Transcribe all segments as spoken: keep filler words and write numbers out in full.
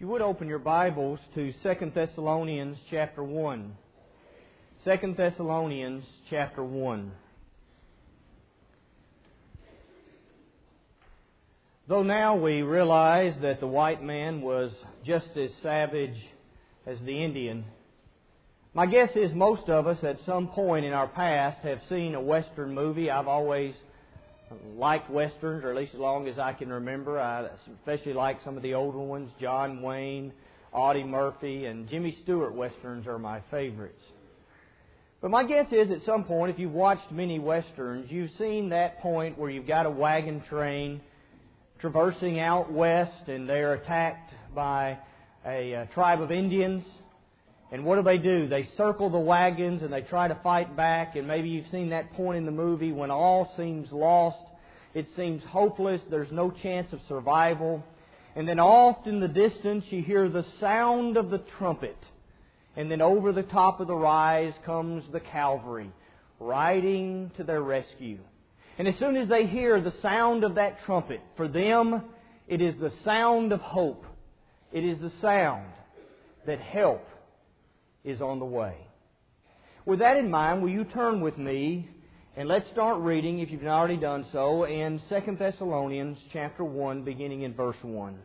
you would open your Bibles to Second Thessalonians chapter one. Second Thessalonians chapter one. Though now we realize that the white man was just as savage as the Indian, my guess is most of us at some point in our past have seen a Western movie. I've always liked Westerns, or at least as long as I can remember. I especially like some of the older ones. John Wayne, Audie Murphy, and Jimmy Stewart Westerns are my favorites. But my guess is at some point, if you've watched many Westerns, you've seen that point where you've got a wagon train traversing out west, and they're attacked by a, a tribe of Indians. And what do they do? They circle the wagons and they try to fight back. And maybe you've seen that point in the movie when all seems lost. It seems hopeless. There's no chance of survival. And then off in the distance you hear the sound of the trumpet. And then over the top of the rise comes the cavalry, riding to their rescue. And as soon as they hear the sound of that trumpet, for them it is the sound of hope. It is the sound that help is on the way. With that in mind, will you turn with me and let's start reading, if you've not already done so, in Second Thessalonians chapter one, beginning in verse one.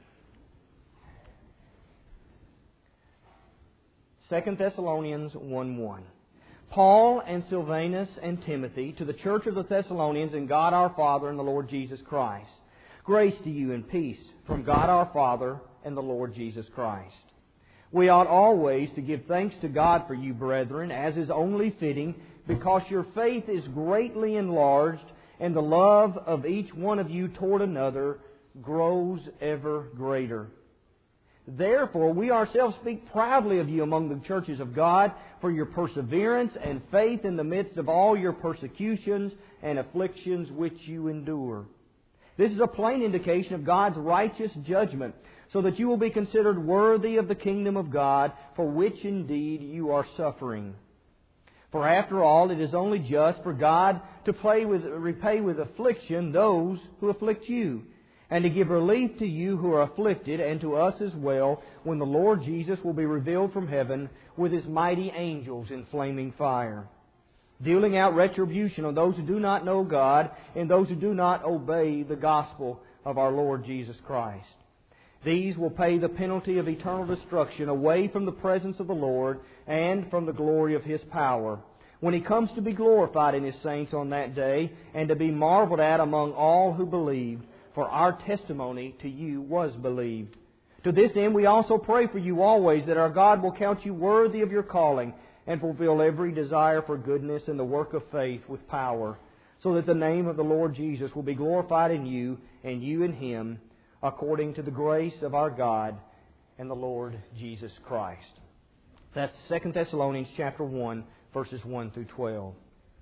Second Thessalonians one one. Paul and Silvanus and Timothy, to the church of the Thessalonians in God our Father and the Lord Jesus Christ. Grace to you and peace from God our Father and the Lord Jesus Christ. We ought always to give thanks to God for you, brethren, as is only fitting, because your faith is greatly enlarged, and the love of each one of you toward another grows ever greater. Therefore, we ourselves speak proudly of you among the churches of God for your perseverance and faith in the midst of all your persecutions and afflictions which you endure. This is a plain indication of God's righteous judgment, so that you will be considered worthy of the kingdom of God, for which indeed you are suffering. For after all, it is only just for God to play with, repay with affliction those who afflict you, and to give relief to you who are afflicted, and to us as well, when the Lord Jesus will be revealed from heaven with His mighty angels in flaming fire, dealing out retribution on those who do not know God and those who do not obey the gospel of our Lord Jesus Christ. These will pay the penalty of eternal destruction away from the presence of the Lord and from the glory of His power, when He comes to be glorified in His saints on that day and to be marveled at among all who believe, for our testimony to you was believed. To this end we also pray for you always, that our God will count you worthy of your calling and fulfill every desire for goodness and the work of faith with power, so that the name of the Lord Jesus will be glorified in you and you in Him, according to the grace of our God and the Lord Jesus Christ. That's Second Thessalonians chapter one, verses one through twelve.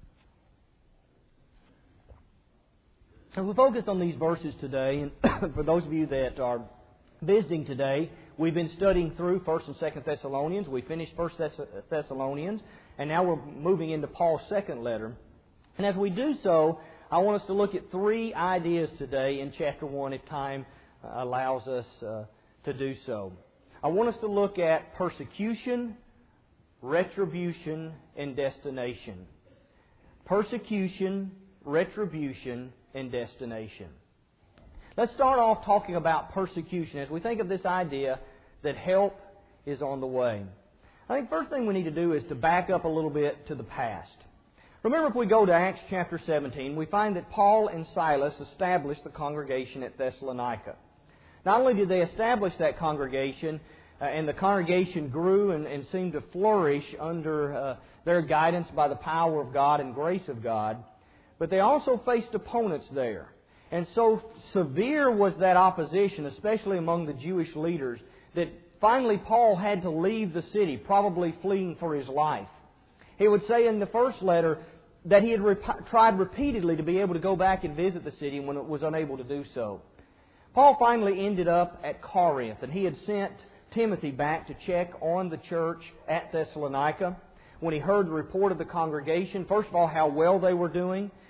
And we focus on these verses today, and for those of you that are visiting today, we've been studying through First and Second Thessalonians. We finished First Thessalonians, and now we're moving into Paul's second letter. And as we do so, I want us to look at three ideas today in chapter one, if time allows us uh, to do so. I want us to look at persecution, retribution, and destination. Persecution, retribution, and destination. Let's start off talking about persecution as we think of this idea that help is on the way. I think first thing we need to do is to back up a little bit to the past. Remember, if we go to Acts chapter seventeen, we find that Paul and Silas established the congregation at Thessalonica. Not only did they establish that congregation, uh, and the congregation grew and, and seemed to flourish under uh, their guidance by the power of God and grace of God, but they also faced opponents there. And so severe was that opposition, especially among the Jewish leaders, that finally Paul had to leave the city, probably fleeing for his life. He would say in the first letter that he had rep- tried repeatedly to be able to go back and visit the city when it was unable to do so. Paul finally ended up at Corinth, and he had sent Timothy back to check on the church at Thessalonica. When he heard the report of the congregation, first of all, how well they were doing,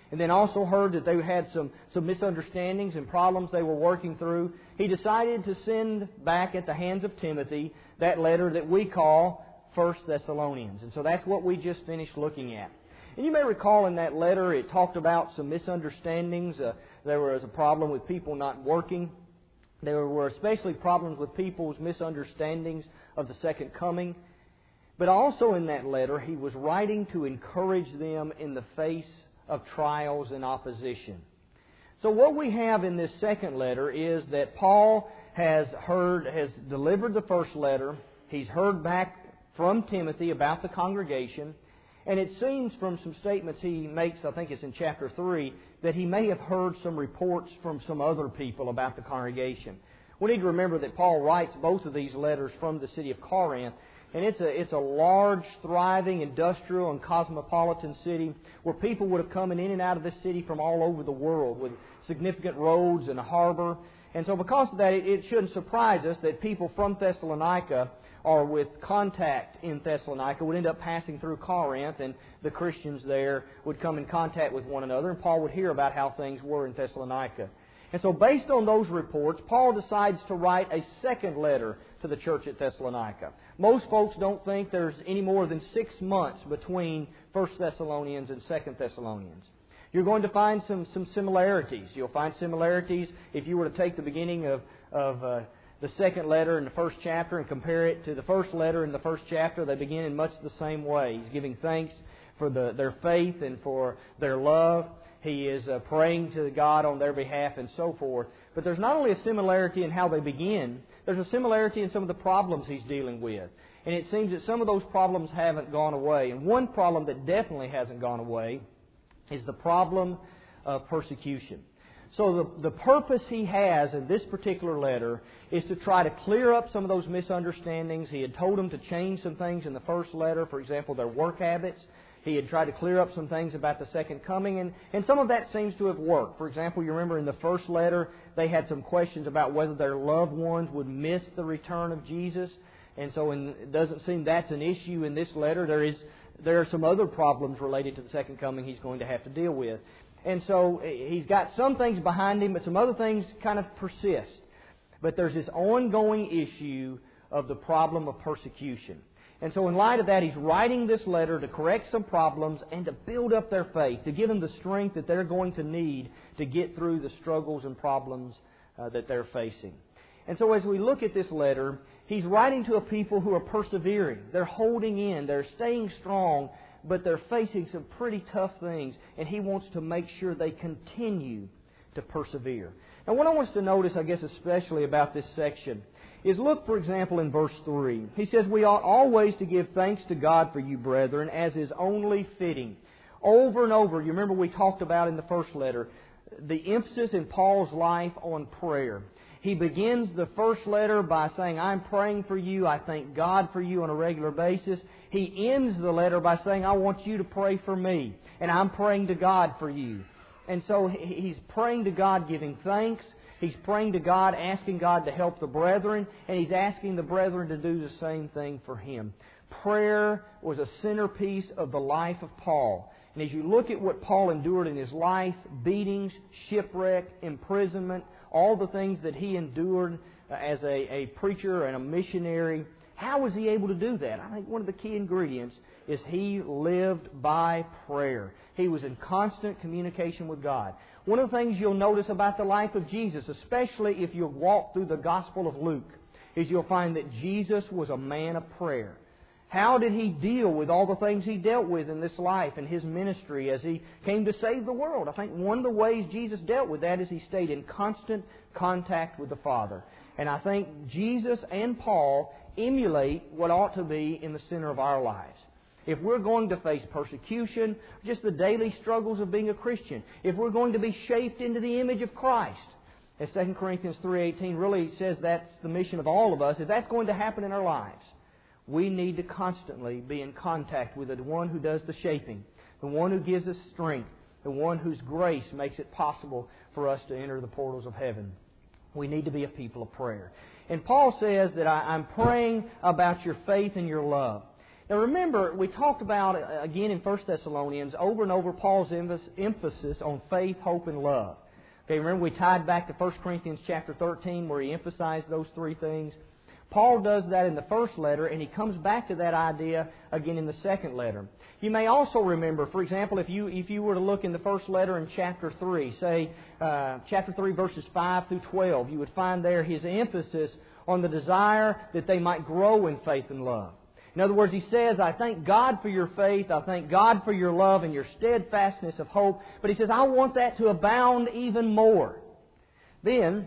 and then also heard that they had some, some misunderstandings and problems they were working through, he decided to send back at the hands of Timothy that letter that we call First Thessalonians. And so that's what we just finished looking at. And you may recall in that letter it talked about some misunderstandings. Uh, there was a problem with people not working. There were especially problems with people's misunderstandings of the second coming. But also in that letter, he was writing to encourage them in the face of trials and opposition. So what we have in this second letter is that Paul has heard, has delivered the first letter. He's heard back from Timothy about the congregation. And it seems from some statements he makes, I think it's in chapter three, that he may have heard some reports from some other people about the congregation. We need to remember that Paul writes both of these letters from the city of Corinth. And it's a, it's a large, thriving, industrial and cosmopolitan city where people would have come in and out of this city from all over the world with significant roads and a harbor. And so because of that, it, it shouldn't surprise us that people from Thessalonica or with contact in Thessalonica would end up passing through Corinth, and the Christians there would come in contact with one another, and Paul would hear about how things were in Thessalonica. And so based on those reports, Paul decides to write a second letter to the church at Thessalonica. Most folks don't think there's any more than six months between First Thessalonians and Second Thessalonians. You're going to find some, some similarities. You'll find similarities if you were to take the beginning of, of uh, the second letter in the first chapter and compare it to the first letter in the first chapter. They begin in much the same way. He's giving thanks for the, their faith and for their love. He is uh, praying to God on their behalf and so forth. But there's not only a similarity in how they begin, there's a similarity in some of the problems he's dealing with. And it seems that some of those problems haven't gone away. And one problem that definitely hasn't gone away is the problem of persecution. So the, the purpose he has in this particular letter is to try to clear up some of those misunderstandings. He had told them to change some things in the first letter, for example, their work habits. He had tried to clear up some things about the second coming, and, and some of that seems to have worked. For example, you remember in the first letter, they had some questions about whether their loved ones would miss the return of Jesus. And so in, it doesn't seem that's an issue in this letter. There is there are some other problems related to the second coming he's going to have to deal with. And so he's got some things behind him, but some other things kind of persist. But there's this ongoing issue of the problem of persecution. And so in light of that, he's writing this letter to correct some problems and to build up their faith, to give them the strength that they're going to need to get through the struggles and problems uh, that they're facing. And so as we look at this letter, he's writing to a people who are persevering. They're holding in. They're staying strong, but they're facing some pretty tough things, and he wants to make sure they continue to persevere. Now, what I want us to notice, I guess, especially about this section, is look, for example, in verse three. He says, "We ought always to give thanks to God for you, brethren, as is only fitting." Over and over, you remember we talked about in the first letter, the emphasis in Paul's life on prayer. He begins the first letter by saying, "I'm praying for you. I thank God for you on a regular basis." He ends the letter by saying, "I want you to pray for me, and I'm praying to God for you." And so he's praying to God, giving thanks. He's praying to God, asking God to help the brethren, and he's asking the brethren to do the same thing for him. Prayer was a centerpiece of the life of Paul. And as you look at what Paul endured in his life, beatings, shipwreck, imprisonment, all the things that he endured as a, a preacher and a missionary, how was he able to do that? I think one of the key ingredients is he lived by prayer. He was in constant communication with God. One of the things you'll notice about the life of Jesus, especially if you walk through the Gospel of Luke, is you'll find that Jesus was a man of prayer. How did he deal with all the things he dealt with in this life and his ministry as he came to save the world? I think one of the ways Jesus dealt with that is he stayed in constant contact with the Father. And I think Jesus and Paul emulate what ought to be in the center of our lives. If we're going to face persecution, just the daily struggles of being a Christian, if we're going to be shaped into the image of Christ, as Second Corinthians three eighteen really says that's the mission of all of us, if that's going to happen in our lives, we need to constantly be in contact with the one who does the shaping, the one who gives us strength, the one whose grace makes it possible for us to enter the portals of heaven. We need to be a people of prayer. And Paul says that I, I'm praying about your faith and your love. Now remember, we talked about, again in First Thessalonians, over and over Paul's emphasis on faith, hope, and love. Okay, remember we tied back to First Corinthians chapter thirteen where he emphasized those three things. Paul does that in the first letter, and he comes back to that idea again in the second letter. You may also remember, for example, if you if you were to look in the first letter in chapter three, say uh, chapter three verses five through twelve, you would find there his emphasis on the desire that they might grow in faith and love. In other words, he says, I thank God for your faith, I thank God for your love and your steadfastness of hope, but he says, I want that to abound even more. Then,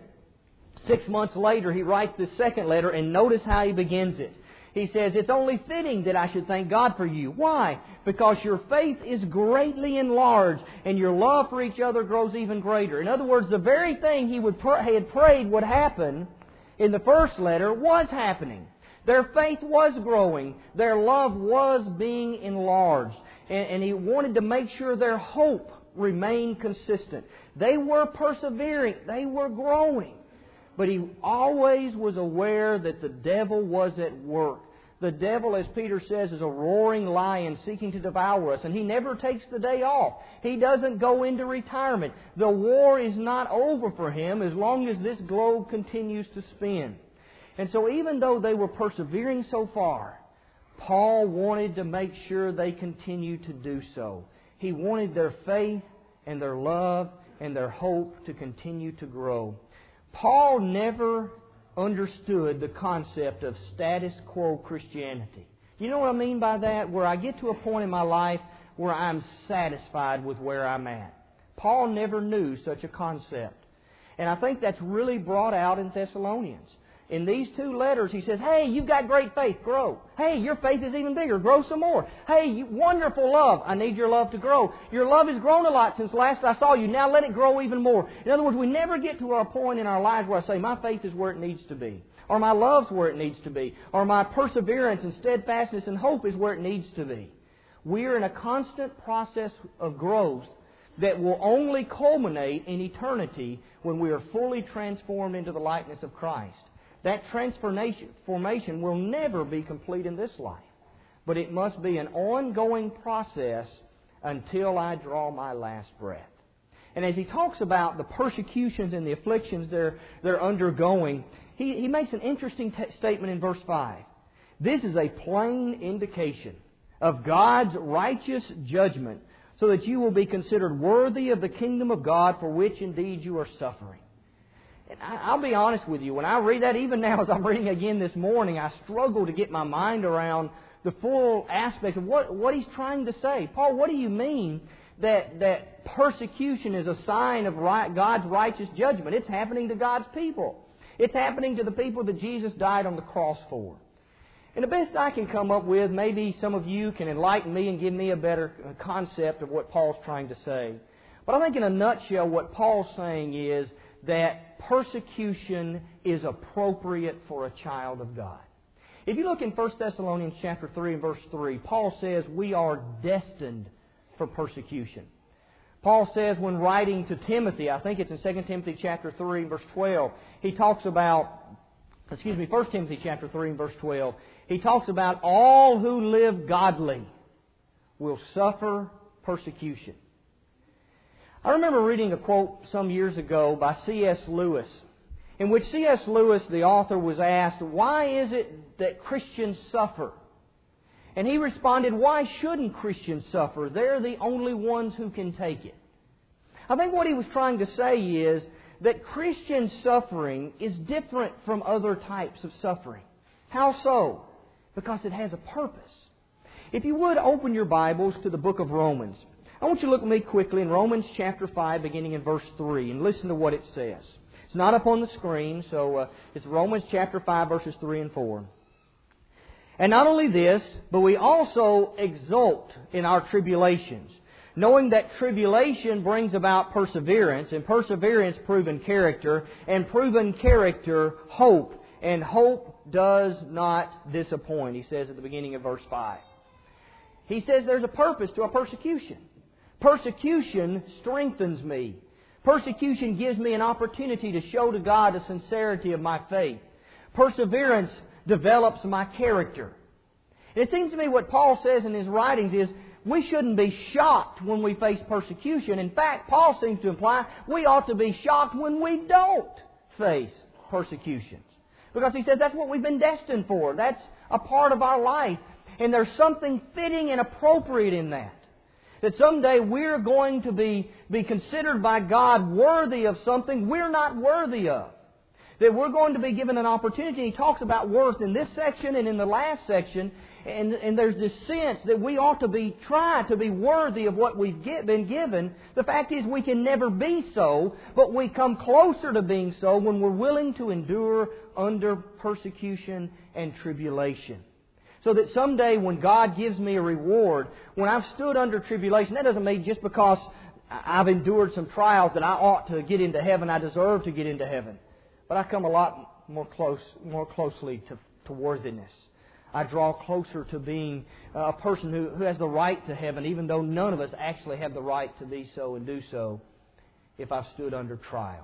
six months later, he writes this second letter, and notice how he begins it. He says, it's only fitting that I should thank God for you. Why? Because your faith is greatly enlarged, and your love for each other grows even greater. In other words, the very thing he, would pr- he had prayed would happen in the first letter was happening. Their faith was growing. Their love was being enlarged. And, and he wanted to make sure their hope remained consistent. They were persevering. They were growing. But he always was aware that the devil was at work. The devil, as Peter says, is a roaring lion seeking to devour us. And he never takes the day off. He doesn't go into retirement. The war is not over for him as long as this globe continues to spin. And so even though they were persevering so far, Paul wanted to make sure they continued to do so. He wanted their faith and their love and their hope to continue to grow. Paul never understood the concept of status quo Christianity. You know what I mean by that? Where I get to a point in my life where I'm satisfied with where I'm at. Paul never knew such a concept. And I think that's really brought out in Thessalonians. In these two letters, he says, hey, you've got great faith, grow. Hey, your faith is even bigger, grow some more. Hey, you, wonderful love, I need your love to grow. Your love has grown a lot since last I saw you, now let it grow even more. In other words, we never get to a point in our lives where I say, my faith is where it needs to be. Or my love's where it needs to be. Or my perseverance and steadfastness and hope is where it needs to be. We're in a constant process of growth that will only culminate in eternity when we are fully transformed into the likeness of Christ. That transformation will never be complete in this life. But it must be an ongoing process until I draw my last breath. And as he talks about the persecutions and the afflictions they're, they're undergoing, he, he makes an interesting t- statement in verse five. This is a plain indication of God's righteous judgment, so that you will be considered worthy of the kingdom of God, for which indeed you are suffering. And I'll be honest with you, when I read that, even now as I'm reading again this morning, I struggle to get my mind around the full aspect of what, what he's trying to say. Paul, what do you mean that, that persecution is a sign of right, God's righteous judgment? It's happening to God's people. It's happening to the people that Jesus died on the cross for. And the best I can come up with, maybe some of you can enlighten me and give me a better concept of what Paul's trying to say. But I think in a nutshell what Paul's saying is that persecution is appropriate for a child of God. If you look in First Thessalonians chapter three and verse three, Paul says we are destined for persecution. Paul says when writing to Timothy, I think it's in Second Timothy chapter three and verse twelve, he talks about, excuse me, First Timothy chapter three and verse twelve, he talks about all who live godly will suffer persecution. I remember reading a quote some years ago by C S Lewis, in which C S Lewis, the author, was asked, why is it that Christians suffer? And he responded, why shouldn't Christians suffer? They're the only ones who can take it. I think what he was trying to say is that Christian suffering is different from other types of suffering. How so? Because it has a purpose. If you would, open your Bibles to the book of Romans. I want you to look at me quickly in Romans chapter five, beginning in verse three, and listen to what it says. It's not up on the screen, so uh, it's Romans chapter five, verses three and four. And not only this, but we also exult in our tribulations, knowing that tribulation brings about perseverance, and perseverance proven character, and proven character hope, and hope does not disappoint, he says at the beginning of verse five. He says there's a purpose to a persecution. Persecution strengthens me. Persecution gives me an opportunity to show to God the sincerity of my faith. Perseverance develops my character. And it seems to me what Paul says in his writings is we shouldn't be shocked when we face persecution. In fact, Paul seems to imply we ought to be shocked when we don't face persecutions. Because he says that's what we've been destined for. That's a part of our life. And there's something fitting and appropriate in that. That someday we're going to be, be considered by God worthy of something we're not worthy of. That we're going to be given an opportunity. He talks about worth in this section and in the last section. And, and there's this sense that we ought to be trying to be worthy of what we've get, been given. The fact is we can never be so, but we come closer to being so when we're willing to endure under persecution and tribulation. So that someday when God gives me a reward, when I've stood under tribulation, that doesn't mean just because I've endured some trials that I ought to get into heaven, I deserve to get into heaven. But I come a lot more close, more closely to, to worthiness. I draw closer to being a person who, who has the right to heaven, even though none of us actually have the right to be so and do so if I've stood under trial.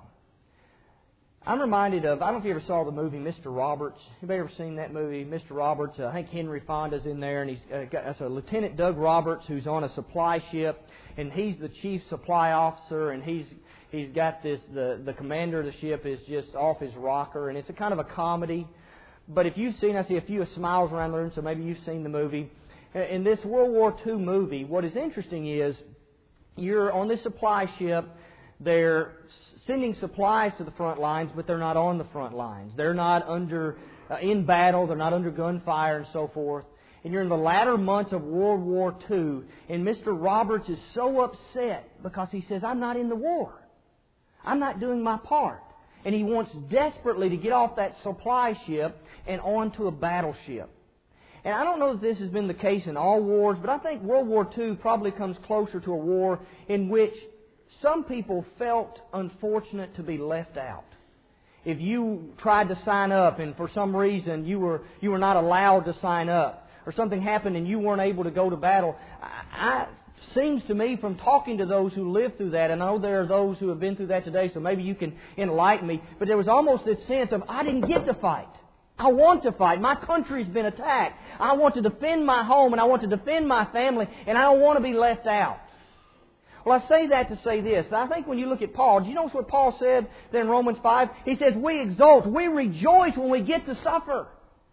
I'm reminded of, I don't know if you ever saw the movie Mister Roberts. Anybody ever seen that movie, Mister Roberts? Uh, I think Henry Fonda's in there, and he's uh, got, that's a Lieutenant Doug Roberts who's on a supply ship, and he's the chief supply officer, and he's he's got this, the, the commander of the ship is just off his rocker, and it's a kind of a comedy. But if you've seen, I see a few smiles around the room, so maybe you've seen the movie. In this World War Two movie, what is interesting is you're on this supply ship, they're sending supplies to the front lines, but they're not on the front lines. They're not under uh, in battle. They're not under gunfire and so forth. And you're in the latter months of World War Two, and Mister Roberts is so upset because he says, I'm not in the war. I'm not doing my part. And he wants desperately to get off that supply ship and onto a battleship. And I don't know if this has been the case in all wars, but I think World War Two probably comes closer to a war in which some people felt unfortunate to be left out. If you tried to sign up and for some reason you were you were not allowed to sign up, or something happened and you weren't able to go to battle, I, I seems to me from talking to those who lived through that, and I know there are those who have been through that today, so maybe you can enlighten me, but there was almost this sense of, I didn't get to fight. I want to fight. My country's been attacked. I want to defend my home, and I want to defend my family, and I don't want to be left out. Well, I say that to say this. I think when you look at Paul, do you notice what Paul said there in Romans five? He says, we exult, we rejoice when we get to suffer.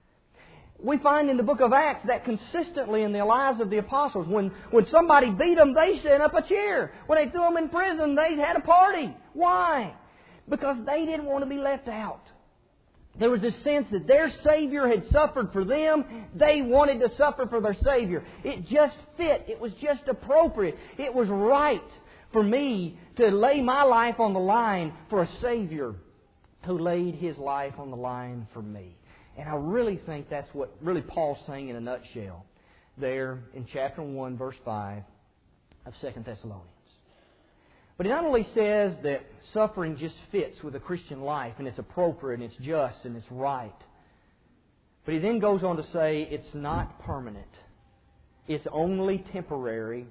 We find in the book of Acts that consistently in the lives of the apostles. When, when somebody beat them, they set up a cheer. When they threw them in prison, they had a party. Why? Because they didn't want to be left out. There was this sense that their Savior had suffered for them. They wanted to suffer for their Savior. It just fit. It was just appropriate. It was right for me to lay my life on the line for a Savior who laid His life on the line for me. And I really think that's what really Paul's saying in a nutshell there in chapter one, verse five of Second Thessalonians. But he not only says that suffering just fits with a Christian life and it's appropriate and it's just and it's right, but he then goes on to say it's not permanent. It's only temporary.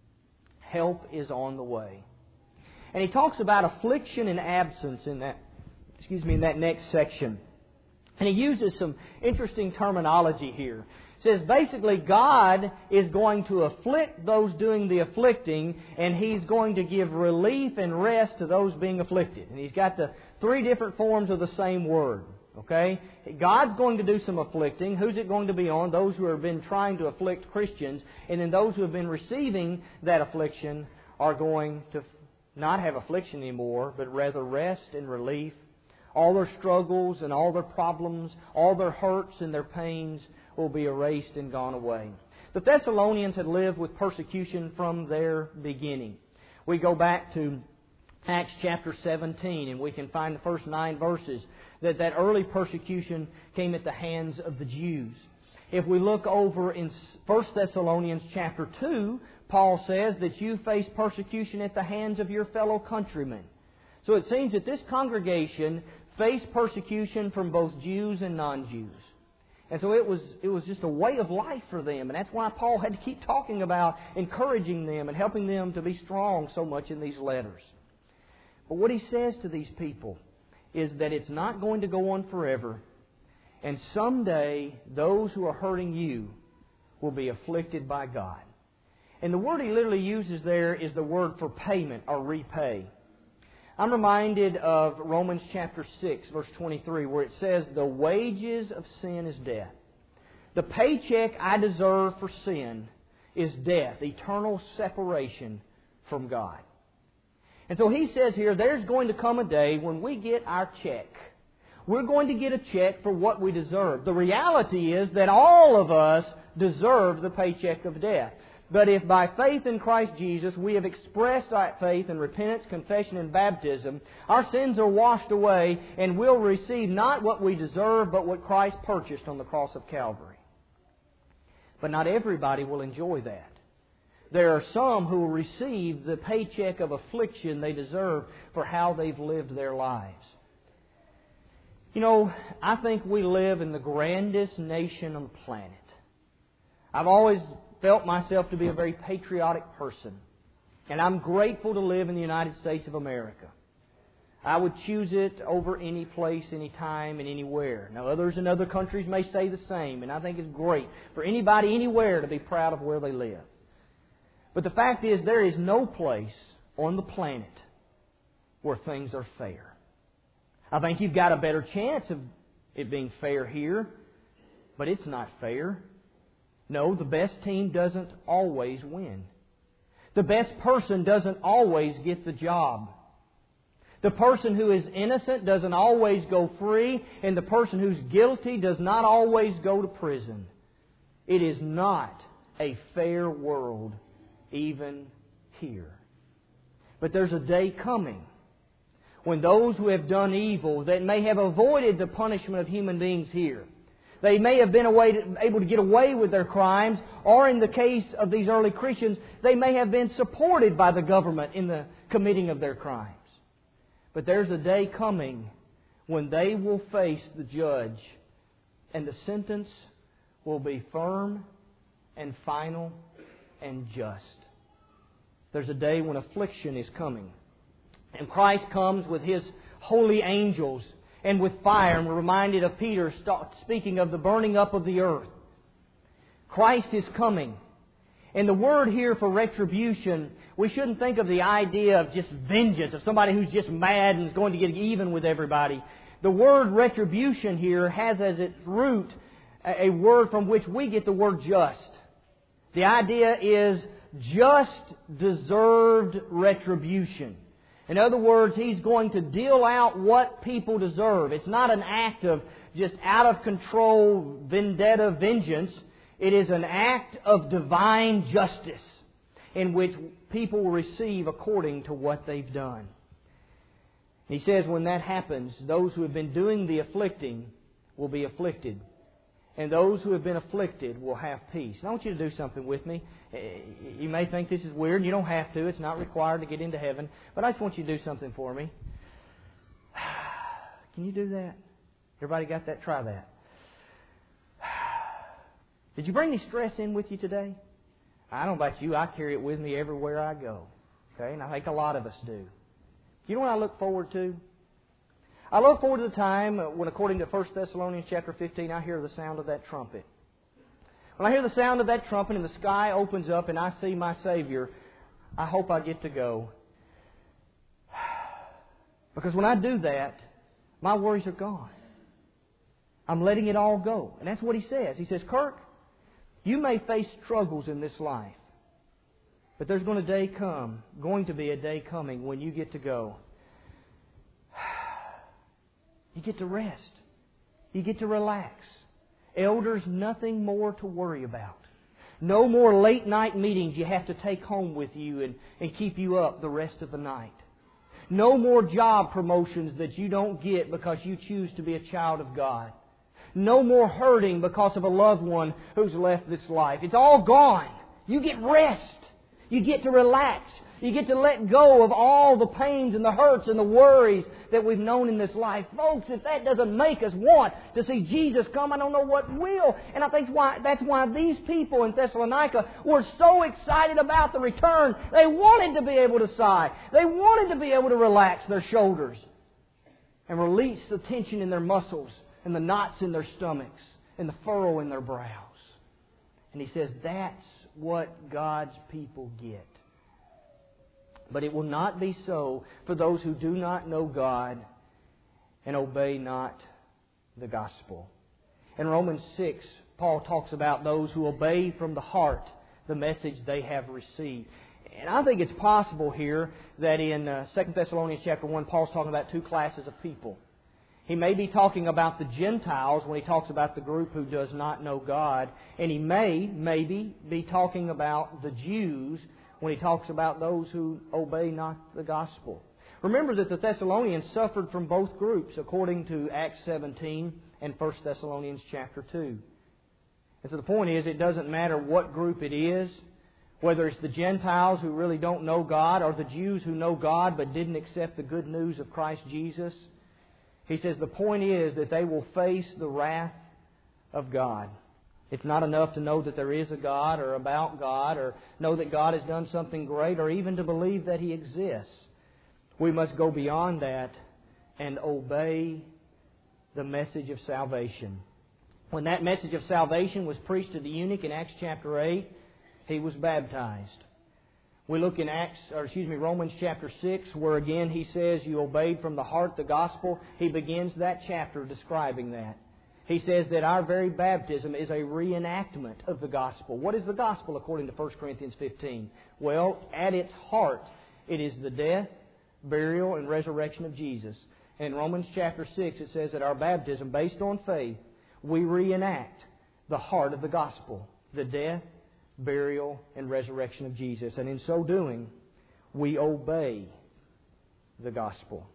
Help is on the way. And he talks about affliction and absence in that, excuse me, in that next section. And he uses some interesting terminology here. He says basically God is going to afflict those doing the afflicting, and He's going to give relief and rest to those being afflicted. And he's got the three different forms of the same word. Okay? God's going to do some afflicting. Who's it going to be on? Those who have been trying to afflict Christians. And then those who have been receiving that affliction are going to not have affliction anymore, but rather rest and relief. All their struggles and all their problems, all their hurts and their pains will be erased and gone away. The Thessalonians had lived with persecution from their beginning. We go back to Acts chapter seventeen, and we can find the first nine verses that that early persecution came at the hands of the Jews. If we look over in First Thessalonians chapter two, Paul says that you face persecution at the hands of your fellow countrymen. So it seems that this congregation faced persecution from both Jews and non-Jews. And so it was it was just a way of life for them. And that's why Paul had to keep talking about encouraging them and helping them to be strong so much in these letters. But what he says to these people is that it's not going to go on forever. And someday, those who are hurting you will be afflicted by God. And the word he literally uses there is the word for payment or repay. I'm reminded of Romans chapter six, verse twenty-three, where it says, the wages of sin is death. The paycheck I deserve for sin is death, eternal separation from God. And so he says here, there's going to come a day when we get our check. We're going to get a check for what we deserve. The reality is that all of us deserve the paycheck of death. But if by faith in Christ Jesus we have expressed that faith in repentance, confession, and baptism, our sins are washed away and we'll receive not what we deserve, but what Christ purchased on the cross of Calvary. But not everybody will enjoy that. There are some who will receive the paycheck of affliction they deserve for how they've lived their lives. You know, I think we live in the grandest nation on the planet. I've always felt myself to be a very patriotic person. And I'm grateful to live in the United States of America. I would choose it over any place, any time, and anywhere. Now, others in other countries may say the same, and I think it's great for anybody anywhere to be proud of where they live. But the fact is, there is no place on the planet where things are fair. I think you've got a better chance of it being fair here, but it's not fair. No, the best team doesn't always win. The best person doesn't always get the job. The person who is innocent doesn't always go free, and the person who's guilty does not always go to prison. It is not a fair world, even here. But there's a day coming when those who have done evil, that may have avoided the punishment of human beings here, they may have been away to, able to get away with their crimes, or in the case of these early Christians, they may have been supported by the government in the committing of their crimes. But there's a day coming when they will face the judge, and the sentence will be firm and final and just. There's a day when affliction is coming. And Christ comes with His holy angels and with fire. And we're reminded of Peter speaking of the burning up of the earth. Christ is coming. And the word here for retribution, we shouldn't think of the idea of just vengeance, of somebody who's just mad and is going to get even with everybody. The word retribution here has as its root a word from which we get the word just. The idea is just deserved retribution. In other words, He's going to deal out what people deserve. It's not an act of just out of control vendetta vengeance. It is an act of divine justice in which people will receive according to what they've done. He says when that happens, those who have been doing the afflicting will be afflicted. And those who have been afflicted will have peace. And I want you to do something with me. You may think this is weird. You don't have to. It's not required to get into heaven. But I just want you to do something for me. Can you do that? Everybody got that? Try that. Did you bring any stress in with you today? I don't know about you. I carry it with me everywhere I go. Okay? And I think a lot of us do. You know what I look forward to? I look forward to the time when, according to First Thessalonians chapter fifteen, I hear the sound of that trumpet. When I hear the sound of that trumpet and the sky opens up and I see my Savior, I hope I get to go. Because when I do that, my worries are gone. I'm letting it all go. And that's what He says. He says, Kirk, you may face struggles in this life, but there's going to a day come, going to be a day coming when you get to go. You get to rest. You get to relax. Elders, nothing more to worry about. No more late night meetings you have to take home with you and, and keep you up the rest of the night. No more job promotions that you don't get because you choose to be a child of God. No more hurting because of a loved one who's left this life. It's all gone. You get rest. You get to relax. You get to let go of all the pains and the hurts and the worries that we've known in this life. Folks, if that doesn't make us want to see Jesus come, I don't know what will. And I think why, that's why these people in Thessalonica were so excited about the return. They wanted to be able to sigh. They wanted to be able to relax their shoulders and release the tension in their muscles and the knots in their stomachs and the furrow in their brows. And he says that's what God's people get. But it will not be so for those who do not know God and obey not the gospel. In Romans six, Paul talks about those who obey from the heart the message they have received. And I think it's possible here that in uh, Second Thessalonians chapter one, Paul's talking about two classes of people. He may be talking about the Gentiles when he talks about the group who does not know God. And he may, maybe, be talking about the Jews when he talks about those who obey not the gospel. Remember that the Thessalonians suffered from both groups according to Acts seventeen and First Thessalonians chapter two. And so the point is, it doesn't matter what group it is, whether it's the Gentiles who really don't know God or the Jews who know God but didn't accept the good news of Christ Jesus. He says the point is that they will face the wrath of God. It's not enough to know that there is a God or about God or know that God has done something great or even to believe that He exists. We must go beyond that and obey the message of salvation. When that message of salvation was preached to the eunuch in Acts chapter eight, he was baptized. We look in Acts, or excuse me, Romans chapter six, where again he says, you obeyed from the heart the gospel. He begins that chapter describing that. He says that our very baptism is a reenactment of the gospel. What is the gospel according to First Corinthians fifteen? Well, at its heart, it is the death, burial, and resurrection of Jesus. And in Romans chapter six, it says that our baptism, based on faith, we reenact the heart of the gospel, the death, burial, and resurrection of Jesus. And in so doing, we obey the gospel.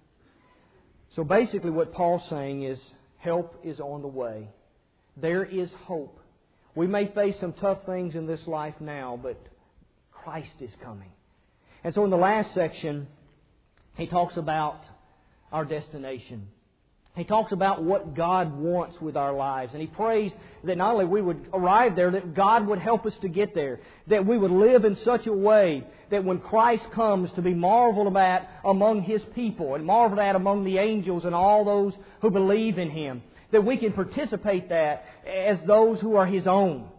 So basically what Paul's saying is, help is on the way. There is hope. We may face some tough things in this life now, but Christ is coming. And so in the last section, he talks about our destination. He talks about what God wants with our lives. And he prays that not only we would arrive there, that God would help us to get there. That we would live in such a way that when Christ comes to be marveled at among His people and marveled at among the angels and all those who believe in Him, that we can participate that as those who are His own.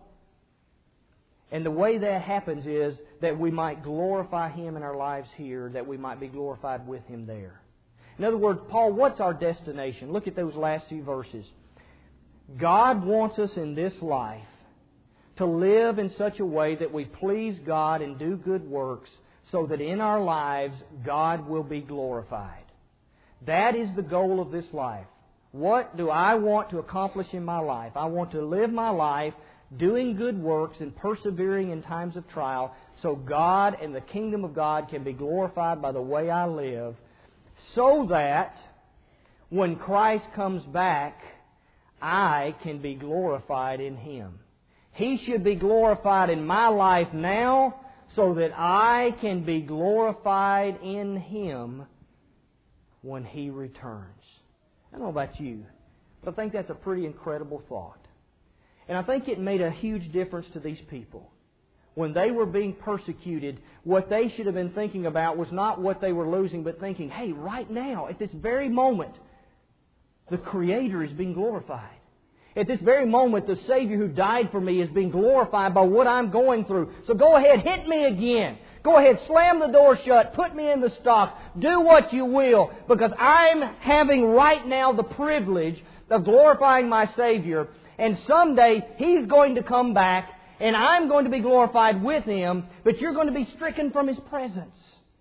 And the way that happens is that we might glorify Him in our lives here, that we might be glorified with Him there. In other words, Paul, what's our destination? Look at those last few verses. God wants us in this life to live in such a way that we please God and do good works so that in our lives God will be glorified. That is the goal of this life. What do I want to accomplish in my life? I want to live my life doing good works and persevering in times of trial so God and the kingdom of God can be glorified by the way I live, so that when Christ comes back, I can be glorified in Him. He should be glorified in my life now so that I can be glorified in Him when He returns. I don't know about you, but I think that's a pretty incredible thought. And I think it made a huge difference to these people. When they were being persecuted, what they should have been thinking about was not what they were losing, but thinking, hey, right now, at this very moment, the Creator is being glorified. At this very moment, the Savior who died for me is being glorified by what I'm going through. So go ahead, hit me again. Go ahead, slam the door shut, put me in the stocks, do what you will, because I'm having right now the privilege of glorifying my Savior, and someday He's going to come back, and I'm going to be glorified with Him, but you're going to be stricken from His presence.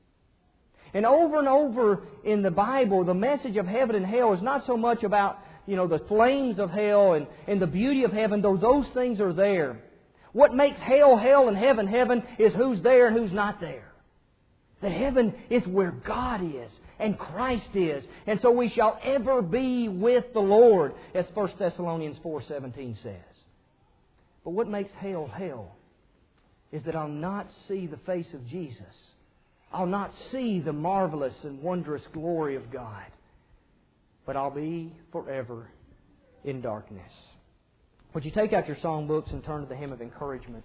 And over and over in the Bible, the message of heaven and hell is not so much about, you know, the flames of hell and, and the beauty of heaven, though those things are there. What makes hell hell and heaven heaven is who's there and who's not there. That heaven is where God is and Christ is. And so we shall ever be with the Lord, as First Thessalonians four seventeen says. But what makes hell hell is that I'll not see the face of Jesus. I'll not see the marvelous and wondrous glory of God. But I'll be forever in darkness. Would you take out your songbooks and turn to the hymn of encouragement?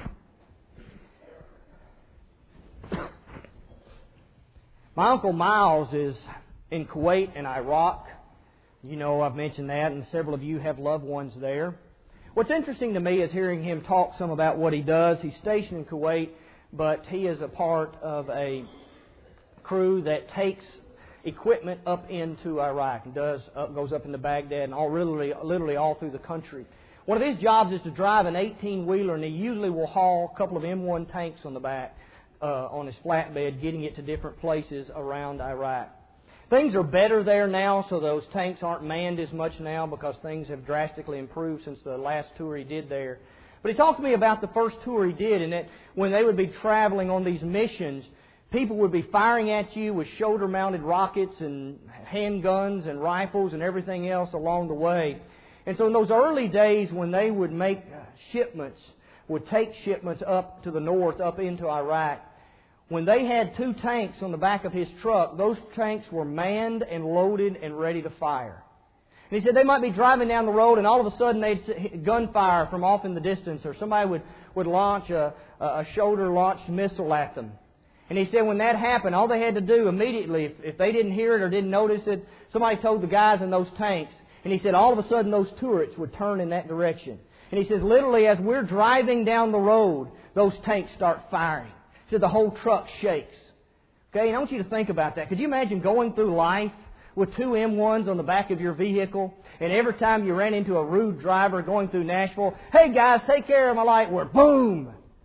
My Uncle Miles is in Kuwait and Iraq. You know, I've mentioned that, and several of you have loved ones there. What's interesting to me is hearing him talk some about what he does. He's stationed in Kuwait, but he is a part of a crew that takes equipment up into Iraq and does up, goes up into Baghdad and all literally, literally all through the country. One of his jobs is to drive an eighteen-wheeler, and he usually will haul a couple of M one tanks on the back uh, on his flatbed, getting it to different places around Iraq. Things are better there now, so those tanks aren't manned as much now because things have drastically improved since the last tour he did there. But he talked to me about the first tour he did, and that when they would be traveling on these missions, people would be firing at you with shoulder-mounted rockets and handguns and rifles and everything else along the way. And so in those early days when they would make shipments, would take shipments up to the north, up into Iraq, when they had two tanks on the back of his truck, those tanks were manned and loaded and ready to fire. And he said they might be driving down the road and all of a sudden they'd see gunfire from off in the distance, or somebody would, would launch a, a shoulder-launched missile at them. And he said when that happened, all they had to do immediately, if, if they didn't hear it or didn't notice it, somebody told the guys in those tanks. And he said all of a sudden those turrets would turn in that direction. And he says literally as we're driving down the road, those tanks start firing. He said the whole truck shakes. Okay, and I want you to think about that. Could you imagine going through life with two M ones on the back of your vehicle, and every time you ran into a rude driver going through Nashville, hey guys, take care of my light work. Boom!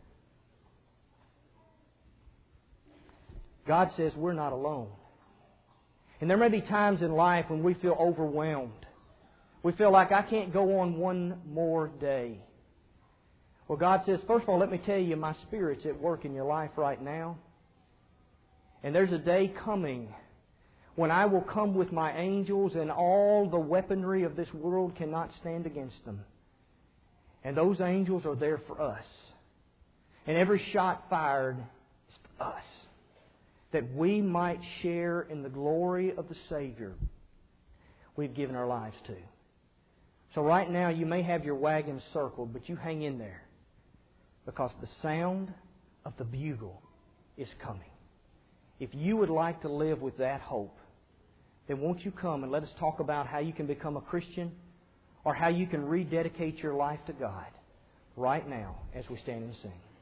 God says we're not alone. And there may be times in life when we feel overwhelmed. We feel like I can't go on one more day. Well, God says, first of all, let me tell you, my Spirit's at work in your life right now. And there's a day coming when I will come with my angels and all the weaponry of this world cannot stand against them. And those angels are there for us. And every shot fired is for us, that we might share in the glory of the Savior we've given our lives to. So right now you may have your wagon circled, but you hang in there, because the sound of the bugle is coming. If you would like to live with that hope, then won't you come and let us talk about how you can become a Christian, or how you can rededicate your life to God right now as we stand and sing.